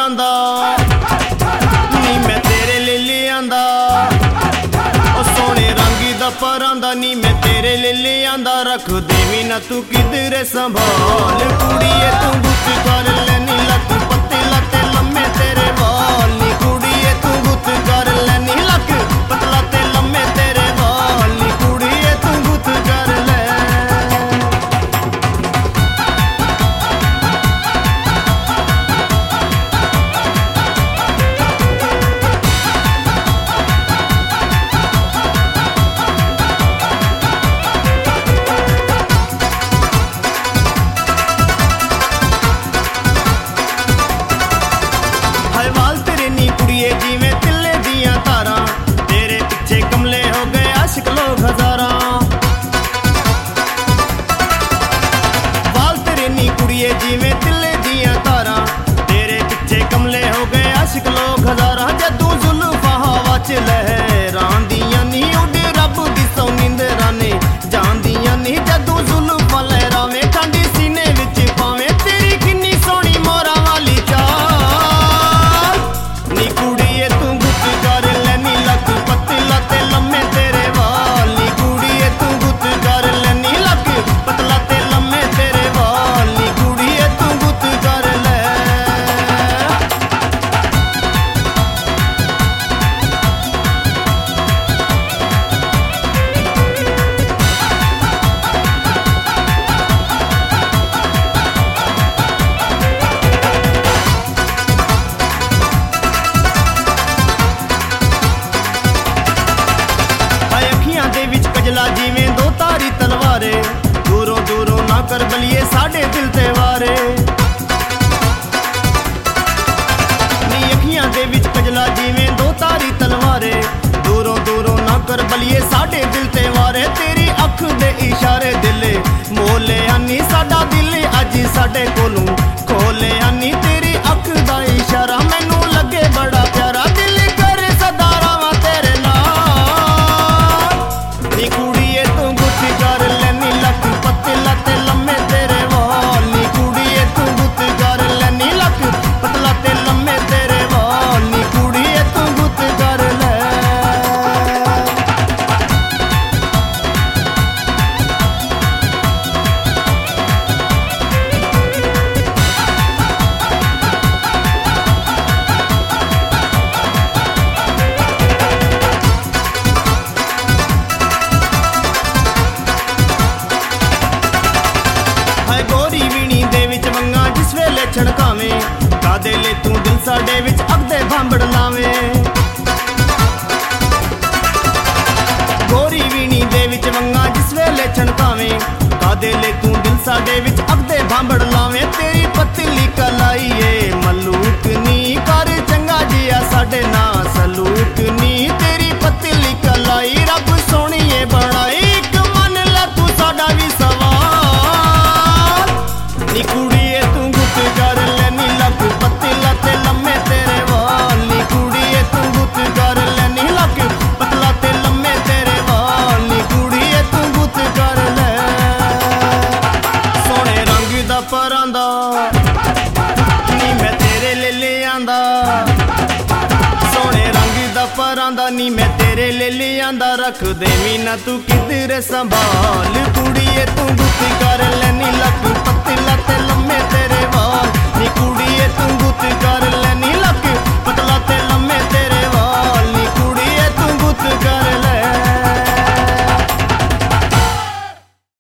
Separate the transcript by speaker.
Speaker 1: परांदा नी मैं तेरे ले ले आंदा ओ सोने रंगी दा परांदा नी मैं तेरे ले ले आंदा रख देवी ना तू किधरे संभाल कुड़िए तू गुत कर लेनी लक पत्ते लते लम्मे तेरे वाल नी कुड़िए तू गुत कर लेनी लक पतला ते लम्मे तेरे वाल नी कुड़िए तू गुत कर ले जिवें तिल्ले दियां तारां तेरे पिछे कमले हो गए आशिक लोग हजारां वाल तेरे नी कुड़िए जिवें तिल्ले दियां तारां तेरे पिछे कमले हो गए आशिक लोग हजारां जदू जुल्फां हवा च लहरांदियां नी उड़ रब दी सौ निंदरां ने जांदियां नी जदू जुल्फां लहरावें ठंडी सीने विच पावें तेरी किन्नी सोहनी मोरा वाली चाल नी कुड़िए तू गुत कर लेनी लक पतला ते लम्मे तेरे वाल नी कुड़िए तू गुत कर लेनी लक पतला ते लम्मे तेरे वाल नी कुड़िए तू गुत कर ले दे विच कजला जिवें दो तारी तलवारे दूरों दूरों ना कर बलिए साडे दिल ते वारे नी अखियां दे विच कजला जिवें दो तारी तलवारे दूरों दूरों ना कर बलिए साडे दिल ते वारे तेरी अख दे इशारे दिले मोले आनी साडा दिल अज साडे कोलों खोले आनी तेरी अख दा इशारा मैनू लगे बड़ा प्यारा दिल करे सदा रावां तेरे नाल नी कुड़िए तू गुत कर लेनी लक पतला ते लम्मे तेरे वाल नी कुड़िए तू गुत कर लेनी लक पतला ते लम्मे तेरे वाल नी कुड़िए तू गुत कर ले गोरी वीणी दे विच वंगा जिस वेले छणकावें कादे ले तू दिल साडे विच अगदे भांबड़ लावें गोरी वीणी दे विच वंगा जिस वेले छणकावें कादे ले तू दिल साडे विच अगदे भांबड़ लावें तेरी पतली कलाई ए मलूक नी कर चंगा जिया साडे ना सलूक नी तेरी पतली कलाई रब सोहणीए बनाई इक मन ले तू साडा भी सवाल नी कुड़िए तू गुत कर लेनी लक पतला ते लम्मे तेरे वाल नी कुड़िए तू गुत कर लेनी लक पतला ते लम्मे तेरे वाल नी कुड़िए तू गुत कर ले सोने रंग दा परांदा नी मैं तेरे ले ले आंदा सोने रंग दा परांदा नी मैं तेरे ले ले आंदा रख देवी ना तू किधरे संभाल कुड़िए तू गुत कर लेनी लक पतला ते लम्मे तेरे वाल